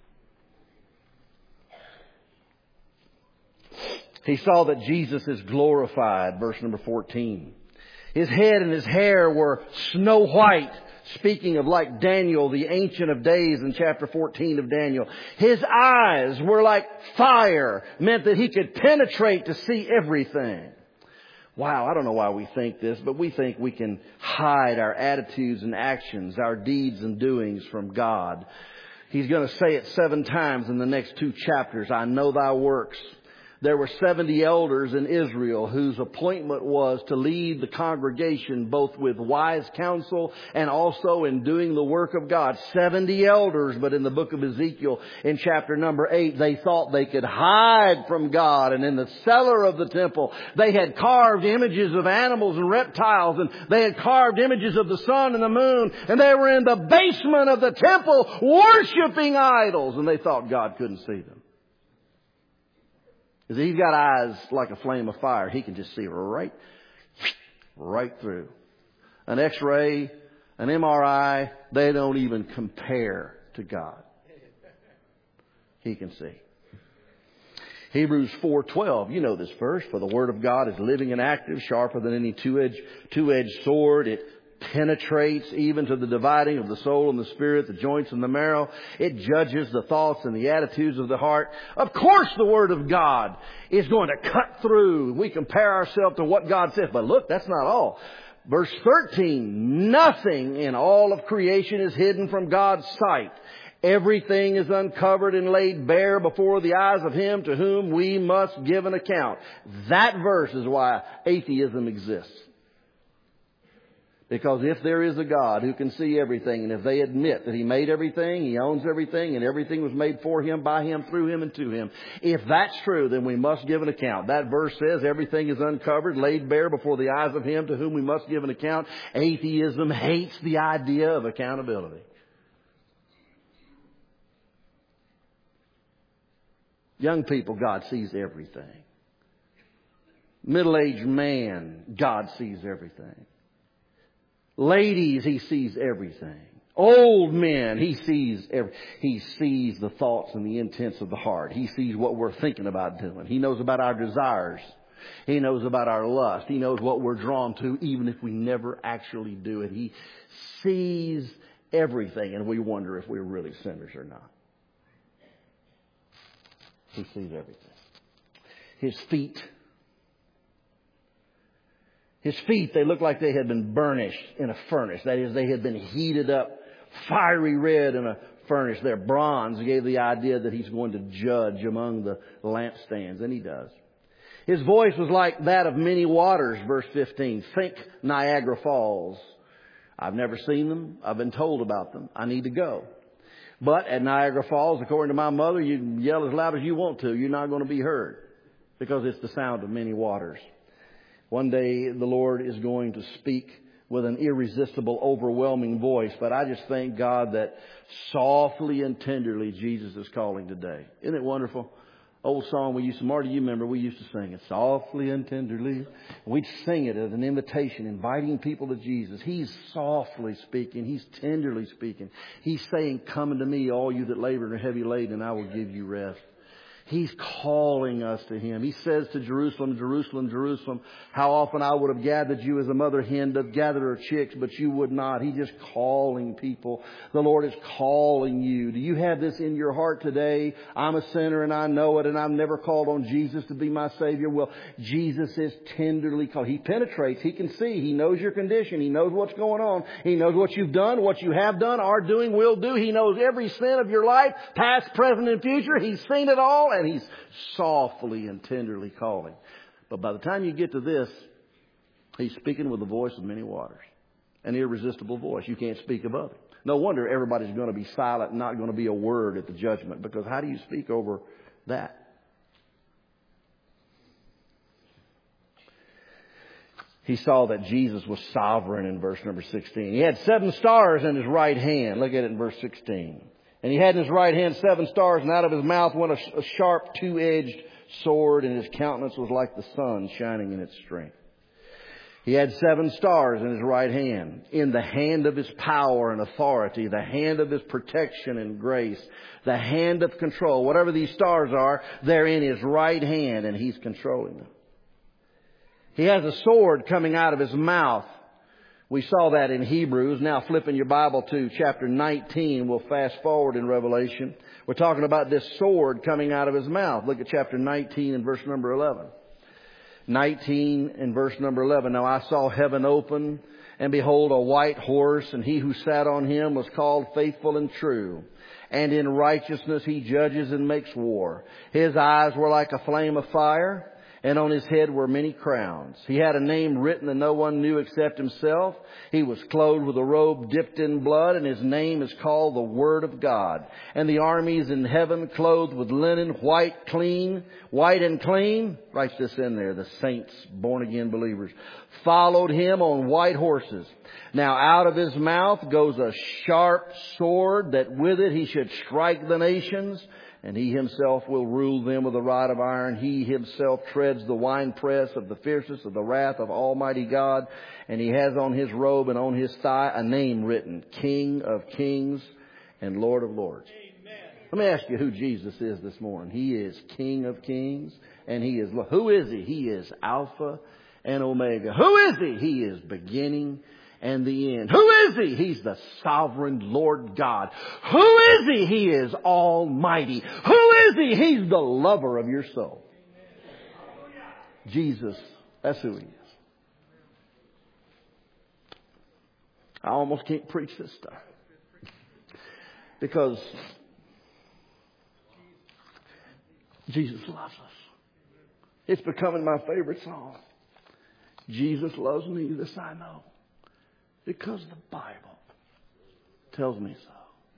He saw that Jesus is glorified, verse number fourteen. His head and his hair were snow white, speaking of like Daniel, the Ancient of Days in chapter fourteen of Daniel. His eyes were like fire, meant that he could penetrate to see everything. Wow, I don't know why we think this, but we think we can hide our attitudes and actions, our deeds and doings from God. He's going to say it seven times in the next two chapters. I know thy works. There were seventy elders in Israel whose appointment was to lead the congregation both with wise counsel and also in doing the work of God. seventy elders, but in the book of Ezekiel in chapter number eight, they thought they could hide from God. And in the cellar of the temple, they had carved images of animals and reptiles, and they had carved images of the sun and the moon, and they were in the basement of the temple worshiping idols, and they thought God couldn't see them. Because he's got eyes like a flame of fire. He can just see right, right through. An X-ray, an M R I, they don't even compare to God. He can see. Hebrews four twelve, you know this verse. For the word of God is living and active, sharper than any two-edged, two-edged sword. It penetrates even to the dividing of the soul and the spirit, the joints and the marrow. It judges the thoughts and the attitudes of the heart. Of course the Word of God is going to cut through. We compare ourselves to what God says. But look, that's not all. Verse thirteen, nothing in all of creation is hidden from God's sight. Everything is uncovered and laid bare before the eyes of Him to whom we must give an account. That verse is why atheism exists. Because if there is a God who can see everything, and if they admit that He made everything, He owns everything, and everything was made for Him, by Him, through Him, and to Him, if that's true, then we must give an account. That verse says everything is uncovered, laid bare before the eyes of Him to whom we must give an account. Atheism hates the idea of accountability. Young people, God sees everything. Middle-aged man, God sees everything. Ladies, He sees everything. Old men, He sees every, He sees the thoughts and the intents of the heart. He sees what we're thinking about doing. He knows about our desires. He knows about our lust. He knows what we're drawn to, even if we never actually do it. He sees everything, and we wonder if we're really sinners or not. He sees everything. His feet. His feet, they looked like they had been burnished in a furnace. That is, they had been heated up fiery red in a furnace. Their bronze gave the idea that He's going to judge among the lampstands, and He does. His voice was like that of many waters, verse fifteen. Think Niagara Falls. I've never seen them. I've been told about them. I need to go. But at Niagara Falls, according to my mother, you can yell as loud as you want to. You're not going to be heard because it's the sound of many waters. One day the Lord is going to speak with an irresistible, overwhelming voice. But I just thank God that softly and tenderly Jesus is calling today. Isn't it wonderful? Old song we used to, Marty, you remember, we used to sing it. Softly and tenderly. We'd sing it as an invitation, inviting people to Jesus. He's softly speaking. He's tenderly speaking. He's saying, come unto me, all you that labor and are heavy laden, and I will give you rest. He's calling us to Him. He says to Jerusalem, Jerusalem, Jerusalem, how often I would have gathered you as a mother hen doth gather her chicks, but you would not. He's just calling people. The Lord is calling you. Do you have this in your heart today? I'm a sinner and I know it, and I've never called on Jesus to be my Savior. Well, Jesus is tenderly called. He penetrates. He can see. He knows your condition. He knows what's going on. He knows what you've done, what you have done, are doing, will do. He knows every sin of your life, past, present, and future. He's seen it all. And He's softly and tenderly calling. But by the time you get to this, He's speaking with the voice of many waters. An irresistible voice. You can't speak above it. No wonder everybody's going to be silent and not going to be a word at the judgment. Because how do you speak over that? He saw that Jesus was sovereign in verse number sixteen. He had seven stars in His right hand. Look at it in verse sixteen. And He had in His right hand seven stars, and out of His mouth went a, a sharp two-edged sword, and His countenance was like the sun shining in its strength. He had seven stars in His right hand, in the hand of His power and authority, the hand of His protection and grace, the hand of control. Whatever these stars are, they're in His right hand, and He's controlling them. He has a sword coming out of His mouth. We saw that in Hebrews. Now flipping your Bible to chapter nineteen. We'll fast forward in Revelation. We're talking about this sword coming out of His mouth. Look at chapter nineteen and verse number eleven. nineteen and verse number eleven. Now I saw heaven open, and behold a white horse, and He who sat on him was called Faithful and True. And in righteousness He judges and makes war. His eyes were like a flame of fire, and on His head were many crowns. He had a name written that no one knew except Himself. He was clothed with a robe dipped in blood, and His name is called the Word of God. And the armies in heaven, clothed with linen, white, clean, white and clean. Write this in there, the saints, born again believers, followed Him on white horses. Now out of His mouth goes a sharp sword, that with it He should strike the nations. And He Himself will rule them with a rod of iron. He Himself treads the winepress of the fierceness of the wrath of Almighty God. And He has on His robe and on His thigh a name written, King of Kings and Lord of Lords. Amen. Let me ask you who Jesus is this morning. He is King of Kings, and He is, who is He? He is Alpha and Omega. Who is He? He is beginning and the end. Who is He? He's the sovereign Lord God. Who is He? He is almighty. Who is He? He's the lover of your soul. Jesus, that's who He is. I almost can't preach this stuff because Jesus loves us. It's becoming my favorite song. Jesus loves me, this I know, because the Bible tells me so.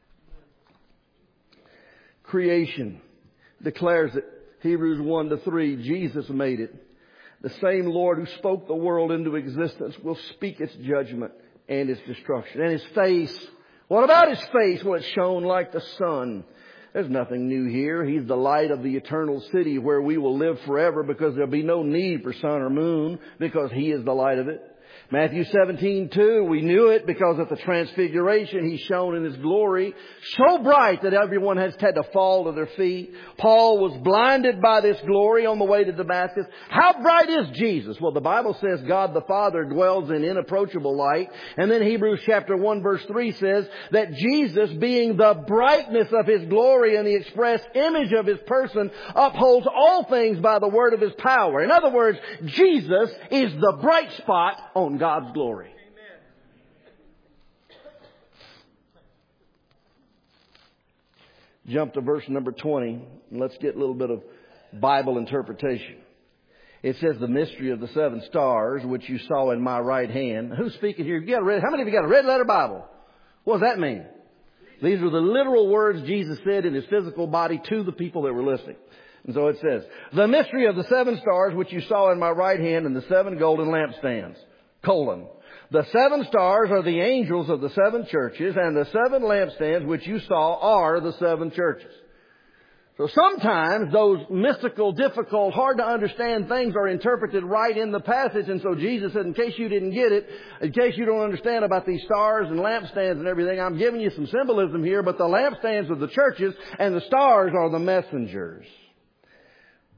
Creation declares it. Hebrews one to three, Jesus made it. The same Lord who spoke the world into existence will speak its judgment and its destruction. And His face, what about His face? Well, it shone like the sun. There's nothing new here. He's the light of the eternal city where we will live forever, because there'll be no need for sun or moon, because He is the light of it. Matthew seventeen two, we knew it because at the transfiguration He shone in His glory, so bright that everyone has had to fall to their feet. Paul was blinded by this glory on the way to Damascus. How bright is Jesus? Well, the Bible says God the Father dwells in inapproachable light. And then Hebrews chapter one verse three says that Jesus, being the brightness of His glory and the express image of His person, upholds all things by the word of His power. In other words, Jesus is the bright spot on God's glory. Amen. Jump to verse number twenty, and let's get a little bit of Bible interpretation. It says, the mystery of the seven stars, which you saw in my right hand. Who's speaking here? You got a red, how many of you got a red letter Bible? What does that mean? These are the literal words Jesus said in His physical body to the people that were listening. And so it says, the mystery of the seven stars, which you saw in my right hand, and the seven golden lampstands. Colon. The seven stars are the angels of the seven churches, and the seven lampstands which you saw are the seven churches. So sometimes those mystical, difficult, hard to understand things are interpreted right in the passage. And so Jesus said, in case you didn't get it, in case you don't understand about these stars and lampstands and everything, I'm giving you some symbolism here, but the lampstands are the churches and the stars are the messengers.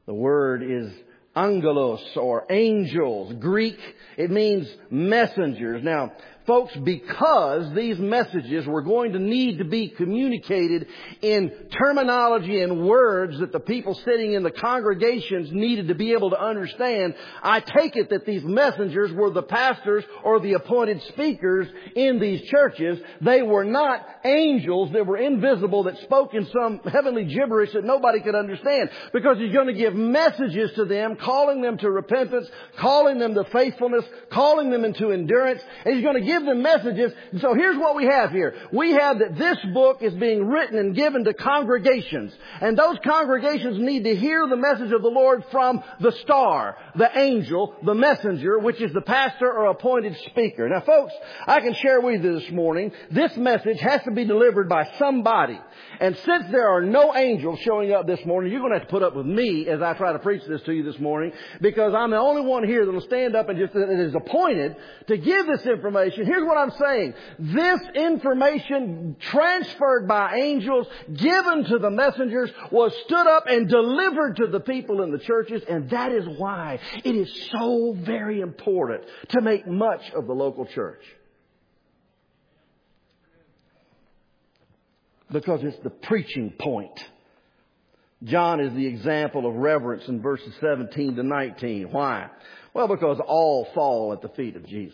The word is angelos, or angels. Greek, it means messengers. Now, folks, because these messages were going to need to be communicated in terminology and words that the people sitting in the congregations needed to be able to understand, I take it that these messengers were the pastors or the appointed speakers in these churches. They were not angels that were invisible that spoke in some heavenly gibberish that nobody could understand, because He's going to give messages to them, calling them to repentance, calling them to faithfulness, calling them into endurance, and He's going to give them messages. And so here's what we have here. We have that this book is being written and given to congregations. And those congregations need to hear the message of the Lord from the star, the angel, the messenger, which is the pastor or appointed speaker. Now, folks, I can share with you this morning, this message has to be delivered by somebody. And since there are no angels showing up this morning, you're going to have to put up with me as I try to preach this to you this morning, because I'm the only one here that will stand up and just that is appointed to give this information. Here's what I'm saying. This information transferred by angels, given to the messengers, was stood up and delivered to the people in the churches, and that is why it is so very important to make much of the local church. Because it's the preaching point. John is the example of reverence in verses seventeen to nineteen. Why? Well, because all fall at the feet of Jesus.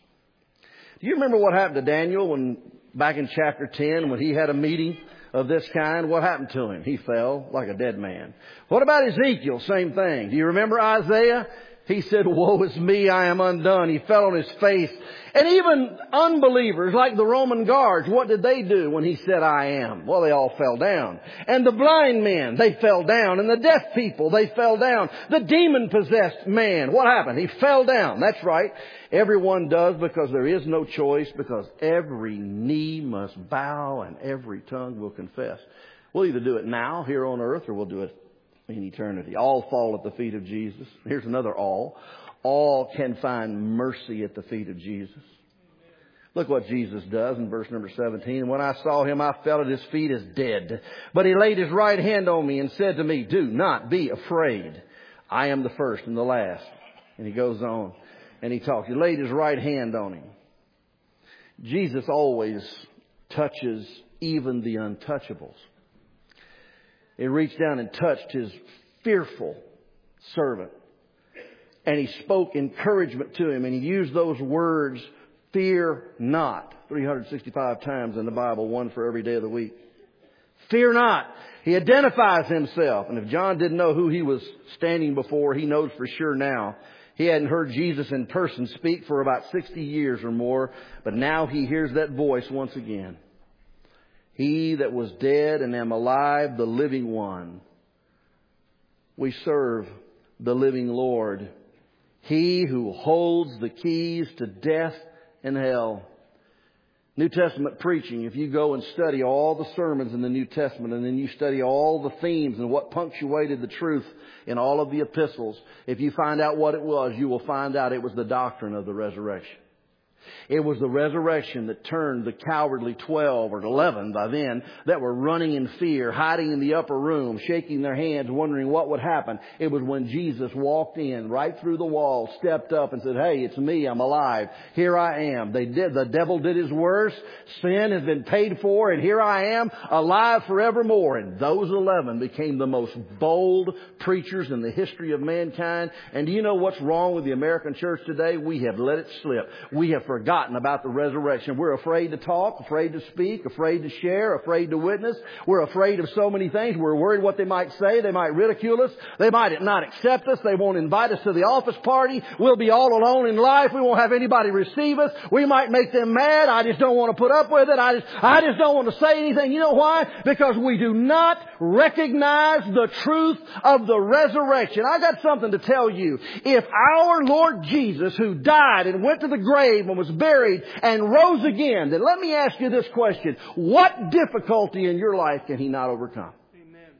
Do you remember what happened to Daniel when back in chapter ten when he had a meeting of this kind? What happened to him? He fell like a dead man. What about Ezekiel? Same thing. Do you remember Isaiah? He said, "Woe is me, I am undone." He fell on his face. And even unbelievers like the Roman guards, what did they do when he said, "I am"? Well, they all fell down. And the blind men, they fell down. And the deaf people, they fell down. The demon-possessed man, what happened? He fell down. That's right. Everyone does, because there is no choice, because every knee must bow and every tongue will confess. We'll either do it now here on earth, or we'll do it in eternity. All fall at the feet of Jesus. Here's another all. All can find mercy at the feet of Jesus. Look what Jesus does in verse number seventeen. "And when I saw Him, I fell at His feet as dead. But He laid His right hand on me and said to me, 'Do not be afraid. I am the first and the last.'" And He goes on and He talks. He laid His right hand on him. Jesus always touches even the untouchables. He reached down and touched His fearful servant. And He spoke encouragement to him. And He used those words, "Fear not," three hundred sixty-five times in the Bible, one for every day of the week. Fear not. He identifies Himself. And if John didn't know who he was standing before, he knows for sure now. He hadn't heard Jesus in person speak for about sixty years or more. But now he hears that voice once again. "He that was dead and am alive, the living one." We serve the living Lord. He who holds the keys to death and hell. New Testament preaching, if you go and study all the sermons in the New Testament, and then you study all the themes and what punctuated the truth in all of the epistles, if you find out what it was, you will find out it was the doctrine of the resurrection. It was the resurrection that turned the cowardly twelve or eleven by then that were running in fear, hiding in the upper room, shaking their hands, wondering what would happen. It was when Jesus walked in right through the wall, stepped up and said, "Hey, it's me. I'm alive. Here I am." They did. The devil did his worst. Sin has been paid for, and here I am, alive forevermore. And those eleven became the most bold preachers in the history of mankind. And do you know what's wrong with the American church today? We have let it slip. We have forgotten about the resurrection. We're afraid to talk, afraid to speak, afraid to share, afraid to witness. We're afraid of so many things. We're worried what they might say. They might ridicule us. They might not accept us. They won't invite us to the office party. We'll be all alone in life. We won't have anybody receive us. We might make them mad. I just don't want to put up with it. I just, I just don't want to say anything. You know why? Because we do not recognize the truth of the resurrection. I got something to tell you. If our Lord Jesus, who died and went to the grave and was buried and rose again, then let me ask you this question. What difficulty in your life can He not overcome? Amen.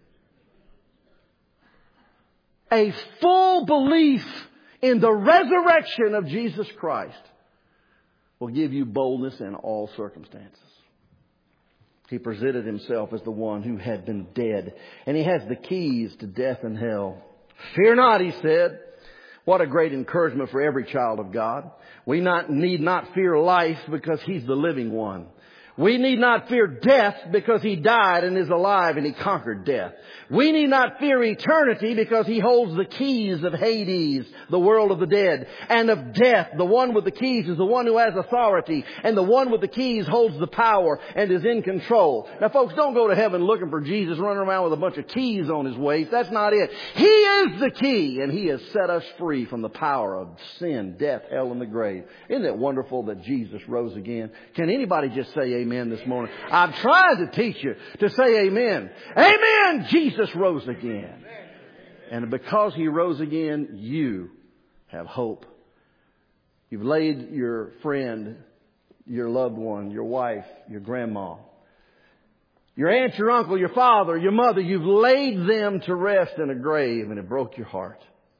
A full belief in the resurrection of Jesus Christ will give you boldness in all circumstances. He presented Himself as the one who had been dead, and He has the keys to death and hell. Fear not, he said. What a great encouragement for every child of God. We not, need not fear life because he's the living one. We need not fear death because he died and is alive and he conquered death. We need not fear eternity because he holds the keys of Hades, the world of the dead, and of death. The one with the keys is the one who has authority, and the one with the keys holds the power and is in control. Now folks, don't go to heaven looking for Jesus running around with a bunch of keys on his waist. That's not it. He is the key, and he has set us free from the power of sin, death, hell, and the grave. Isn't it wonderful that Jesus rose again? Can anybody just say amen this morning? I'm trying to teach you to say amen. Amen! Jesus rose again. And because he rose again, you have hope. You've laid your friend, your loved one, your wife, your grandma, your aunt, your uncle, your father, your mother, you've laid them to rest in a grave, and it broke your heart.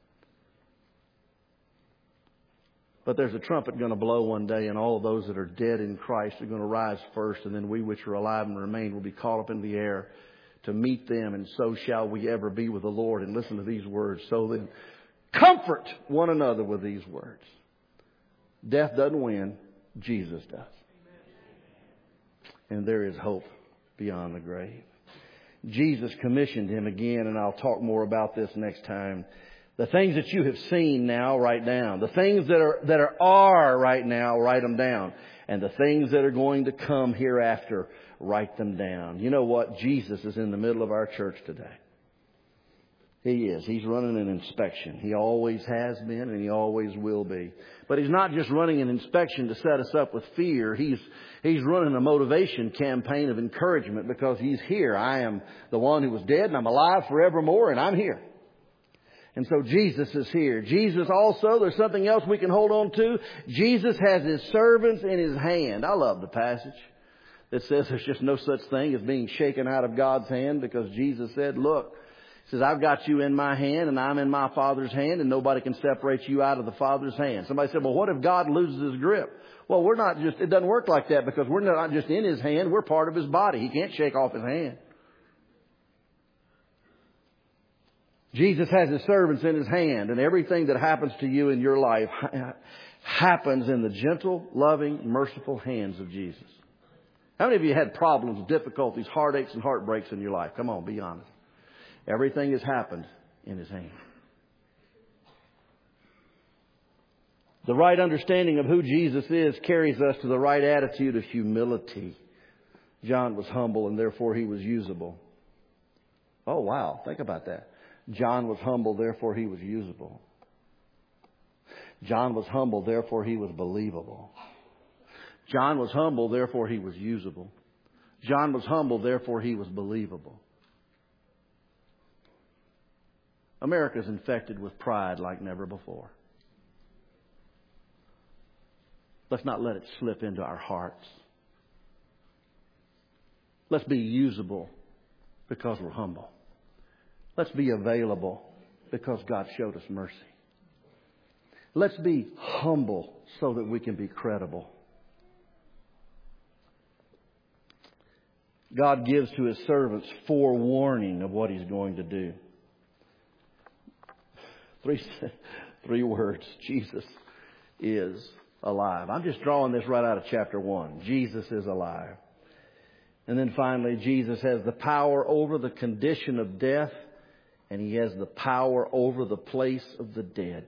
But there's a trumpet going to blow one day, and all of those that are dead in Christ are going to rise first, and then we which are alive and remain will be caught up in the air to meet them, and so shall we ever be with the Lord. And listen to these words. So then, comfort one another with these words. Death doesn't win. Jesus does. And there is hope beyond the grave. Jesus commissioned him again, and I'll talk more about this next time. The things that you have seen now, write down. The things that are, that are, are right now, write them down. And the things that are going to come hereafter, write them down. You know what? Jesus is in the middle of our church today. He is. He's running an inspection. He always has been, and he always will be. But he's not just running an inspection to set us up with fear. He's, he's running a motivation campaign of encouragement, because he's here. I am the one who was dead, and I'm alive forevermore, and I'm here. And so Jesus is here. Jesus also, there's something else we can hold on to. Jesus has his servants in his hand. I love the passage that says there's just no such thing as being shaken out of God's hand, because Jesus said, look, he says, I've got you in my hand and I'm in my Father's hand, and nobody can separate you out of the Father's hand. Somebody said, well, what if God loses his grip? Well, we're not just, it doesn't work like that, because we're not just in his hand. We're part of his body. He can't shake off his hand. Jesus has his servants in his hand, and everything that happens to you in your life happens in the gentle, loving, merciful hands of Jesus. How many of you had problems, difficulties, heartaches, and heartbreaks in your life? Come on, be honest. Everything has happened in his hand. The right understanding of who Jesus is carries us to the right attitude of humility. John was humble, and therefore he was usable. Oh, wow. Think about that. John was humble, therefore he was usable. John was humble, therefore he was believable. John was humble, therefore he was usable. John was humble, therefore he was believable. America's infected with pride like never before. Let's not let it slip into our hearts. Let's be usable because we're humble. Let's be available because God showed us mercy. Let's be humble so that we can be credible. God gives to his servants forewarning of what he's going to do. Three, three words. Jesus is alive. I'm just drawing this right out of chapter one. Jesus is alive. And then finally, Jesus has the power over the condition of death, and he has the power over the place of the dead.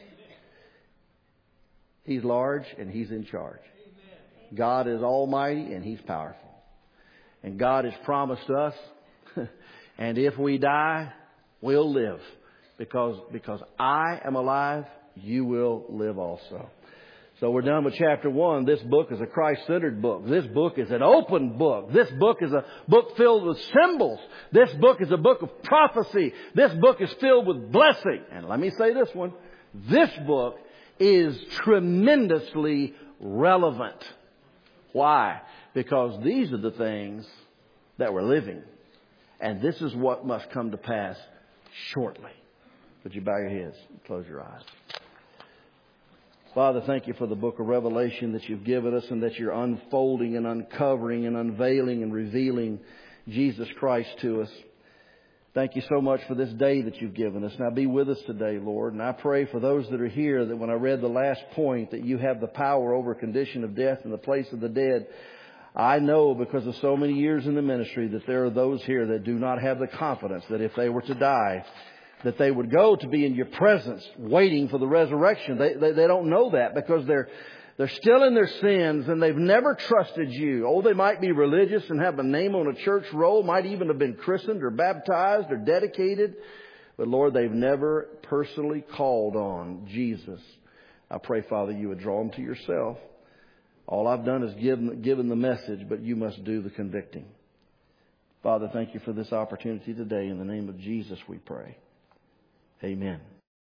He's large and he's in charge. God is almighty and he's powerful. And God has promised us, and if we die, we'll live. Because, because I am alive, you will live also. So we're done with chapter one. This book is a Christ-centered book. This book is an open book. This book is a book filled with symbols. This book is a book of prophecy. This book is filled with blessing. And let me say this one. This book is tremendously relevant. Why? Because these are the things that we're living. And this is what must come to pass shortly. Would you bow your heads and close your eyes? Father, thank you for the book of Revelation that you've given us, and that you're unfolding and uncovering and unveiling and revealing Jesus Christ to us. Thank you so much for this day that you've given us. Now be with us today, Lord. And I pray for those that are here that when I read the last point that you have the power over condition of death in the place of the dead. I know because of so many years in the ministry that there are those here that do not have the confidence that if they were to die, that they would go to be in your presence waiting for the resurrection. They, they, they don't know that because they're They're still in their sins and they've never trusted you. Oh, they might be religious and have a name on a church roll, might even have been christened or baptized or dedicated. But Lord, they've never personally called on Jesus. I pray, Father, you would draw them to yourself. All I've done is given, given the message, but you must do the convicting. Father, thank you for this opportunity today. In the name of Jesus we pray. Amen.